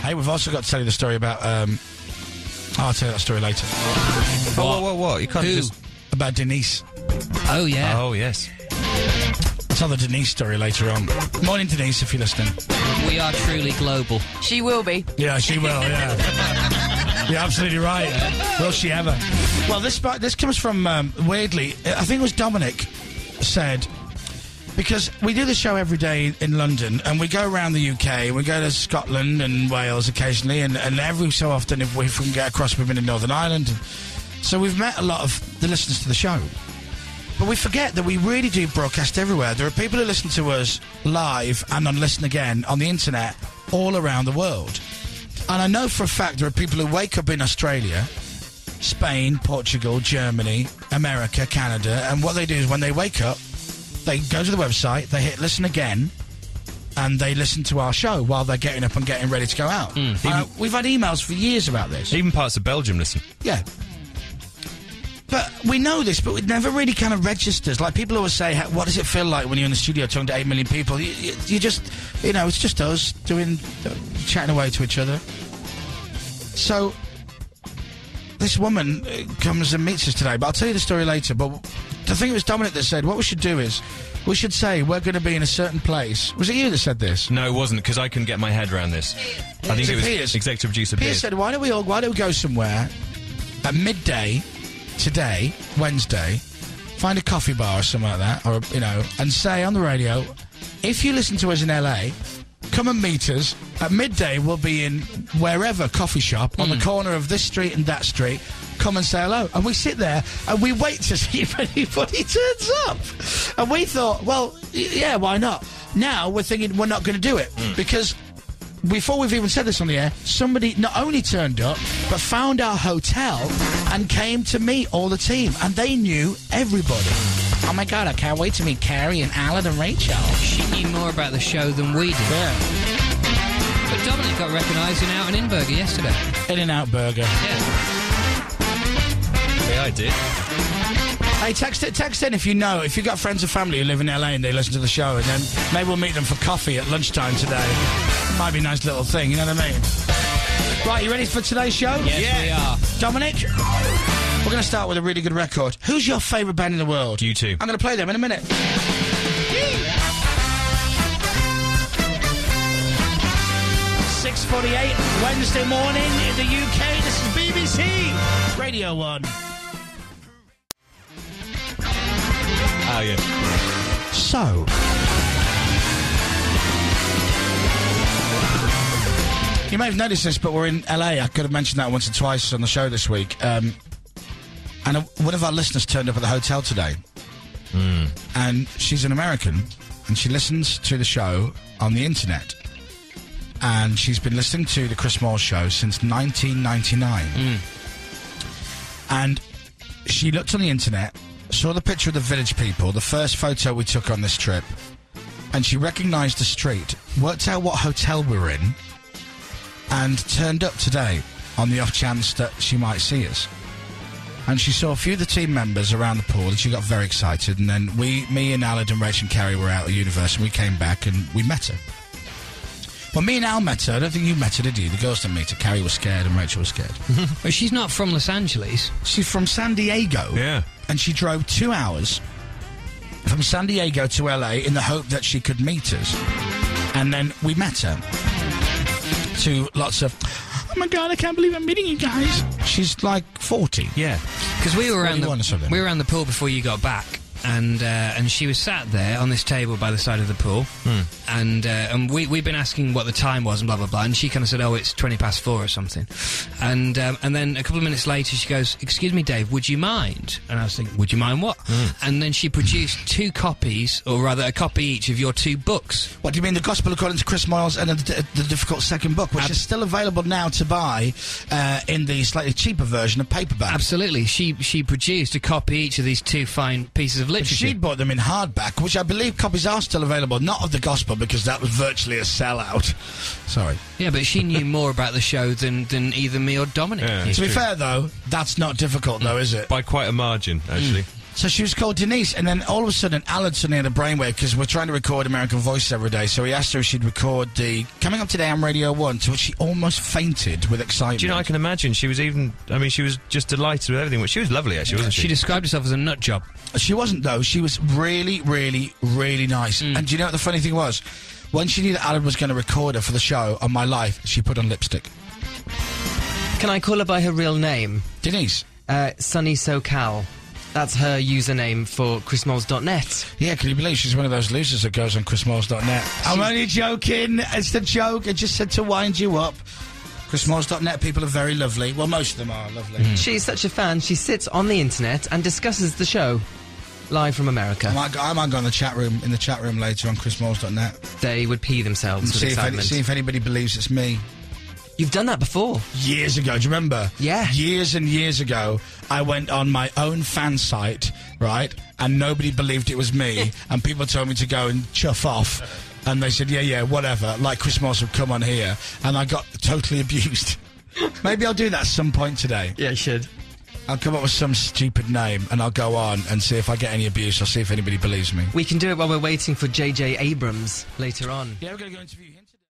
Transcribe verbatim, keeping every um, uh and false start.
Hey, we've also got to tell you the story about... Um, oh, I'll tell you that story later. What? Whoa, whoa, whoa, you can't Who? just... About Denise. Oh, yeah. Oh, yes. I'll tell the Denise story later on. Morning, Denise, if you're listening. We are truly global. She will be. Yeah, she will, yeah. You're absolutely right. Will she ever? Well, this this comes from, um, weirdly, I think it was Dominic said, because we do the show every day in London, and we go around the U K, we go to Scotland and Wales occasionally, and, and every so often, if we can get across, we've been in Northern Ireland. And so we've met a lot of the listeners to the show. But we forget that we really do broadcast everywhere. There are people who listen to us live and on Listen Again on the internet all around the world. And I know for a fact there are people who wake up in Australia, Spain, Portugal, Germany, America, Canada, and what they do is when they wake up, they go to the website, they hit Listen Again, and they listen to our show while they're getting up and getting ready to go out. Mm. Uh, we've had emails for years about this. Even parts of Belgium listen. Yeah. But we know this, but it never really kind of registers. Like, people always say, what does it feel like when you're in the studio talking to eight million people? You, you, you just, you know, it's just us doing, uh, chatting away to each other. So, this woman uh, comes and meets us today, but I'll tell you the story later. But I think it was Dominic that said, what we should do is, we should say we're going to be in a certain place. Was it you that said this? No, it wasn't, because I couldn't get my head around this. I think it was Piers? executive producer Piers Piers. said, why don't we all, why don't we go somewhere at midday today, Wednesday, find a coffee bar or something like that, or, you know, and say on the radio, if you listen to us in L A, come and meet us. At midday, we'll be in wherever coffee shop on mm. the corner of this street and that street. Come and say hello. And we sit there and we wait to see if anybody turns up. And we thought, well, yeah, why not? Now we're thinking we're not going to do it mm. because before we've even said this on the air, somebody not only turned up, but found our hotel and came to meet all the team. And they knew everybody. Oh, my God, I can't wait to meet Carrie and Alan and Rachel. She knew more about the show than we did. Yeah. But Dominic got recognised in Out and In Burger yesterday. In-N-Out Burger. Yeah. Yeah, I did. Hey, text it, text in if you know, if you've got friends or family who live in L A and they listen to the show, and then maybe we'll meet them for coffee at lunchtime today. Might be a nice little thing, you know what I mean? Right, you ready for today's show? Yes, yeah. we are. Dominic, we're going to start with a really good record. Who's your favourite band in the world? You two. I'm going to play them in a minute. six forty-eight, Wednesday morning in the U K. This is B B C Radio one. Oh, yeah. So, you may have noticed this, but we're in L A. I could have mentioned that once or twice on the show this week. Um, and a, one of our listeners turned up at the hotel today. Mm. And she's an American, and she listens to the show on the internet. And she's been listening to the Chris Moore Show since nineteen ninety-nine. Mm. And she looked on the internet, saw the picture of the Village People, the first photo we took on this trip, and she recognised the street, worked out what hotel we were in, and turned up today on the off chance that she might see us. And she saw a few of the team members around the pool, and she got very excited. And then we, me and Alad and Rach and Carrie were out at Universe, and we came back and we met her. Well, me and Al met her. I don't think you met her, did you? The girls didn't meet her. Carrie was scared and Rachel was scared. But she's not from Los Angeles. She's from San Diego. Yeah. And she drove two hours from San Diego to L A in the hope that she could meet us. And then we met her. To lots of, oh my God, I can't believe I'm meeting you guys. She's like forty. Yeah. Because we were around the, we were around the pool before you got back. And uh, and she was sat there on this table by the side of the pool, mm. and uh, and we we'd been asking what the time was and blah blah blah, and she kind of said, oh, it's twenty past four or something, and um, and then a couple of minutes later she goes, excuse me, Dave, would you mind? And I was thinking, would you mind what? Mm. And then she produced two copies, or rather a copy each of your two books. What do you mean, the Gospel According to Chris Moyles and the, the Difficult Second Book, which Ab- is still available now to buy uh, in the slightly cheaper version of paperback? Absolutely, she she produced a copy each of these two fine pieces of literature. She'd bought them in hardback, which I believe copies are still available, not of the Gospel, because that was virtually a sellout. Sorry. Yeah, but she knew more about the show than, than either me or Dominic. Yeah, to be true. fair, though, that's not difficult, though, is it? By quite a margin, actually. Mm. So she was called Denise, and then all of a sudden, Alan suddenly had a brainwave because we're trying to record American Voices every day. So he asked her if she'd record the Coming Up Today on Radio One, to which she almost fainted with excitement. Do you know, I can imagine she was even, I mean, she was just delighted with everything. She was lovely, actually, wasn't she? She described herself as a nut job. She wasn't, though. She was really, really, really nice. Mm. And do you know what the funny thing was? When she knew that Alan was going to record her for the show on My Life, she put on lipstick. Can I call her by her real name? Denise. Uh, Sunny SoCal. That's her username for chris moles dot net. Yeah, can you believe she's one of those losers that goes on chris moles dot net? I'm only joking. It's the joke. I just said to wind you up. chris moles dot net people are very lovely. Well, most of them are lovely. Mm. She's such a fan, she sits on the internet and discusses the show. Live from America. I might, go, I might go in the chat room in the chat room later on chris moles dot net. They would pee themselves And with see if, any, excitement. see if anybody believes it's me. You've done that before. Years ago, do you remember? Yeah. Years and years ago, I went on my own fan site, right, and nobody believed it was me, and people told me to go and chuff off, and they said, yeah, yeah, whatever, like Chris Moss would come on here, and I got totally abused. Maybe I'll do that at some point today. Yeah, you should. I'll come up with some stupid name, and I'll go on and see if I get any abuse, or see if anybody believes me. We can do it while we're waiting for J J Abrams later on. Yeah, we're going to go interview him.